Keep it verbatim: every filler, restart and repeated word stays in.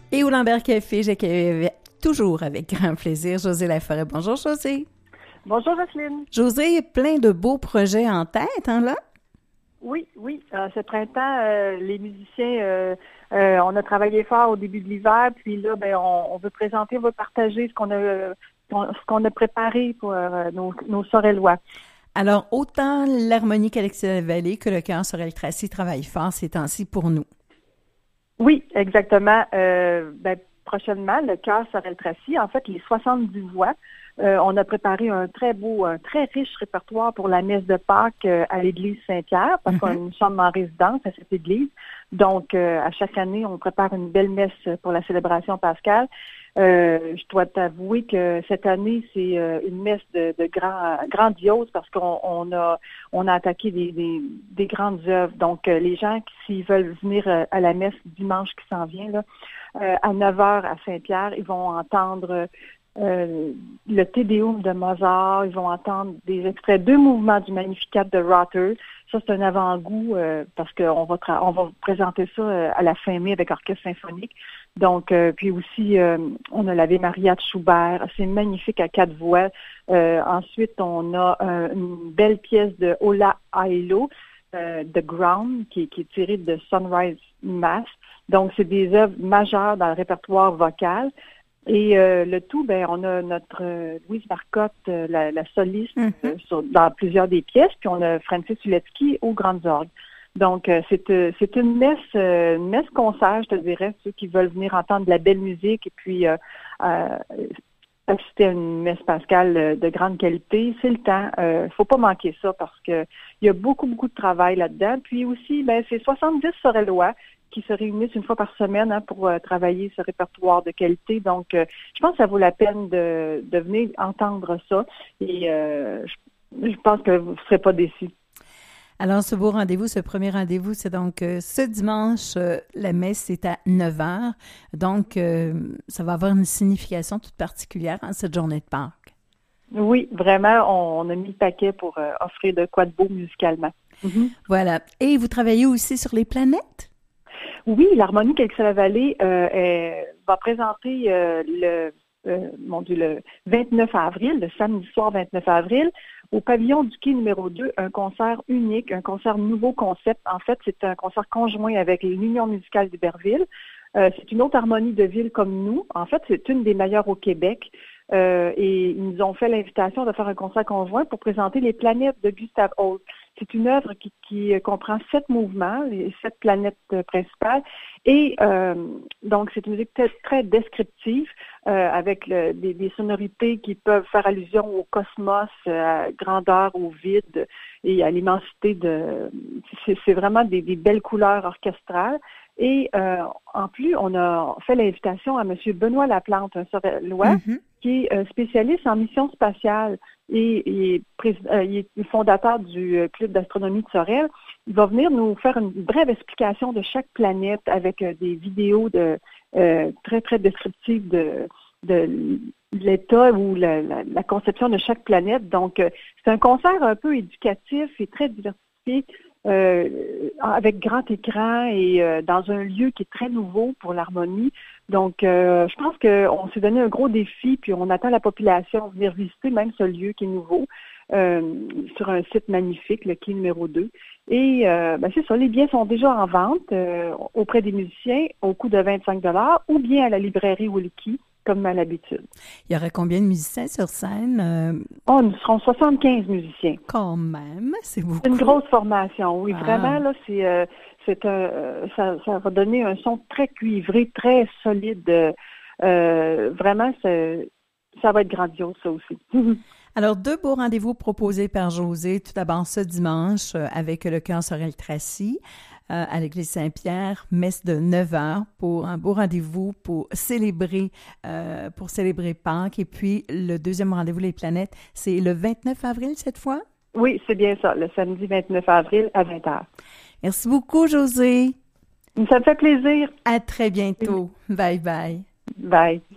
Et au Lambert Café, j'accueille toujours avec grand plaisir Josée Laforêt. Bonjour Josée. Bonjour Jocelyne. Josée, plein de beaux projets en tête, hein, là? Oui, oui. Euh, ce printemps, euh, les musiciens, euh, euh, on a travaillé fort au début de l'hiver, puis là, ben, on, on veut présenter, on veut partager ce qu'on a, ce qu'on a préparé pour euh, nos, nos Sorellois. Alors, autant l'Harmonie Calexier-la-Vallée que le Chœur Sorel-Tracy travaillent fort ces temps-ci pour nous. Oui, exactement. Euh, ben, prochainement, le Chœur Sorel-Tracy, en fait, les soixante-dix voix, euh, on a préparé un très beau, un très riche répertoire pour la messe de Pâques euh, à l'église Saint-Pierre, parce mm-hmm. qu'on nous sommes en résidence à cette église. Donc, euh, à chaque année, on prépare une belle messe pour la célébration pascale. Euh, je dois t'avouer que cette année, c'est euh, une messe de, de grand, grandiose parce qu'on on a, on a attaqué des, des, des grandes œuvres. Donc, euh, les gens, s'ils veulent venir euh, à la messe dimanche qui s'en vient, là, euh, à neuf heures à Saint-Pierre, ils vont entendre euh, le Te Deum de Mozart, ils vont entendre des extraits, deux mouvements du Magnificat de Rother. Ça, c'est un avant-goût euh, parce qu'on va tra- on va présenter ça euh, à la fin mai avec orchestre symphonique. Donc, euh, puis aussi, euh, on a l'Ave Maria de Schubert. C'est magnifique à quatre voix. Euh, ensuite, on a euh, une belle pièce de Ola Ailo, euh, The Ground, qui, qui est tirée de Sunrise Mass. Donc, c'est des œuvres majeures dans le répertoire vocal. Et euh, le tout, ben, on a notre euh, Louise Marcotte, euh, la, la soliste, mm-hmm. euh, sur, dans plusieurs des pièces, puis on a Francis Uletsky aux grandes orgues. Donc, euh, c'est, euh, c'est une messe, euh, une messe concert, je te dirais, ceux qui veulent venir entendre de la belle musique et puis euh, euh, assister à une messe pascale euh, de grande qualité. C'est le temps. Il euh, faut pas manquer ça parce que il y a beaucoup, beaucoup de travail là-dedans. Puis aussi, ben, c'est soixante-dix Sorellois qui se réunissent une fois par semaine hein, pour euh, travailler ce répertoire de qualité. Donc, euh, je pense que ça vaut la peine de, de venir entendre ça. Et euh, je, je pense que vous ne serez pas déçus. Alors, ce beau rendez-vous, ce premier rendez-vous, c'est donc euh, ce dimanche, euh, la messe est à neuf heures. Donc, euh, ça va avoir une signification toute particulière en cette journée de Pâques. Oui, vraiment, on, on a mis le paquet pour euh, offrir de quoi de beau musicalement. Mm-hmm. Voilà. Et vous travaillez aussi sur les planètes? Oui, l'Harmonie Calexier-la-Vallée euh, est, va présenter euh, le, euh, mon Dieu, le vingt-neuf avril, le samedi soir vingt-neuf avril, au pavillon du quai numéro deux, un concert unique, un concert nouveau concept. En fait, c'est un concert conjoint avec l'Union musicale d'Iberville. Euh, c'est une autre harmonie de ville comme nous. En fait, c'est une des meilleures au Québec. Euh, et ils nous ont fait l'invitation de faire un concert conjoint pour présenter les planètes de Gustave Holst. C'est une œuvre qui, qui comprend sept mouvements, les sept planètes principales. Et euh, donc, c'est une musique très, très descriptive euh, avec le, des, des sonorités qui peuvent faire allusion au cosmos, à la grandeur, au vide et à l'immensité de... C'est, c'est vraiment des, des belles couleurs orchestrales. Et euh, en plus, on a fait l'invitation à M. Benoît Laplante, un Sorellois, mm-hmm. qui est spécialiste en mission spatiale et, et euh, il est fondateur du Club d'astronomie de Sorel. Il va venir nous faire une brève explication de chaque planète avec euh, des vidéos de euh, très, très descriptives de, de l'état ou la, la, la conception de chaque planète. Donc, euh, c'est un concert un peu éducatif et très diversifié. Euh, avec grand écran et euh, dans un lieu qui est très nouveau pour l'harmonie. Donc, euh, je pense qu'on s'est donné un gros défi, puis on attend la population venir visiter même ce lieu qui est nouveau euh, sur un site magnifique, le quai numéro deux. Et euh, ben c'est ça, les billets sont déjà en vente euh, auprès des musiciens au coût de vingt-cinq dollars ou bien à la librairie Wilkie, comme à l'habitude. Il y aurait combien de musiciens sur scène? Euh... Oh, nous serons soixante-quinze musiciens. Quand même, c'est beaucoup. C'est une grosse formation, oui. Ah. Vraiment, là, c'est, euh, c'est un, euh, ça, ça va donner un son très cuivré, très solide. Euh, vraiment, c'est, ça va être grandiose, ça aussi. Alors, deux beaux rendez-vous proposés par Josée. Tout d'abord, ce dimanche, euh, avec le Chœur Sorel-Tracy. Euh, à l'église Saint-Pierre, messe de neuf heures pour un beau rendez-vous pour célébrer euh, pour célébrer Pâques. Et puis, le deuxième rendez-vous, les planètes, c'est le vingt-neuf avril cette fois? Oui, c'est bien ça, le samedi vingt-neuf avril à vingt heures. Merci beaucoup, Josée. Ça me fait plaisir. À très bientôt. Bye bye. Bye.